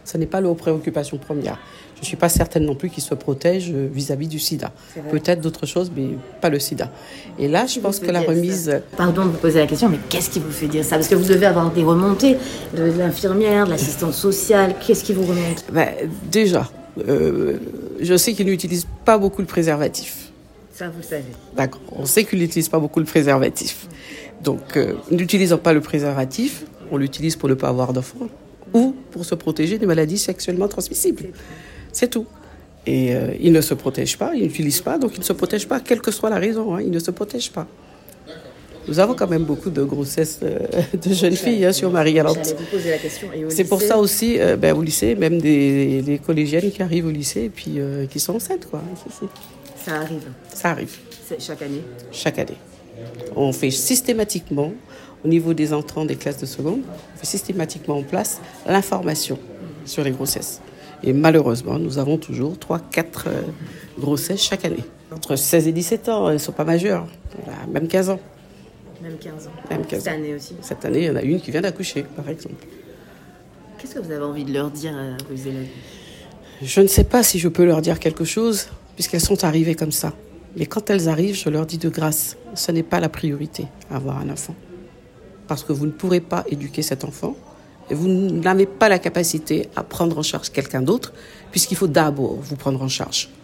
Ce n'est pas leur préoccupation première. Je ne suis pas certaine non plus qu'ils se protègent vis-à-vis du sida. Peut-être d'autres choses, mais pas le sida. Et là, je pense que la remise... Pardon de vous poser la question, mais qu'est-ce qui vous fait dire ça? Parce que vous devez avoir des remontées de l'infirmière, de l'assistante sociale. Qu'est-ce qui vous remonte? Déjà, je sais qu'ils n'utilisent pas beaucoup le préservatif. Ça, vous le savez. D'accord. On sait qu'ils n'utilisent pas beaucoup le préservatif. Donc, n'utilisant pas le préservatif, on l'utilise pour ne pas avoir d'enfants ou pour se protéger des maladies sexuellement transmissibles. C'est tout. Et ils ne se protègent pas, ils n'utilisent pas, donc ils ne se protègent pas, quelle que soit la raison, ils ne se protègent pas. Nous avons quand même beaucoup de grossesses de jeunes filles sur Marie-Galante. J'allais vous poser la question. Et c'est pour ça aussi, au lycée, même des collégiennes qui arrivent au lycée et puis qui sont enceintes, quoi. Ça arrive. Ça arrive. C'est chaque année. Chaque année. On fait systématiquement, au niveau des entrants des classes de seconde, on fait systématiquement en place l'information sur les grossesses. Et malheureusement, nous avons toujours 3-4 grossesses chaque année. Entre 16 et 17 ans, elles ne sont pas majeures, même 15 ans. Même 15 ans. Même 15 Cette ans. année aussi. Cette année, il y en a une qui vient d'accoucher, par exemple. Qu'est-ce que vous avez envie de leur dire à vos élèves? Je ne sais pas si je peux leur dire quelque chose, puisqu'elles sont arrivées comme ça. Mais quand elles arrivent, je leur dis de grâce, ce n'est pas la priorité, avoir un enfant. Parce que vous ne pourrez pas éduquer cet enfant et vous n'avez pas la capacité à prendre en charge quelqu'un d'autre, puisqu'il faut d'abord vous prendre en charge.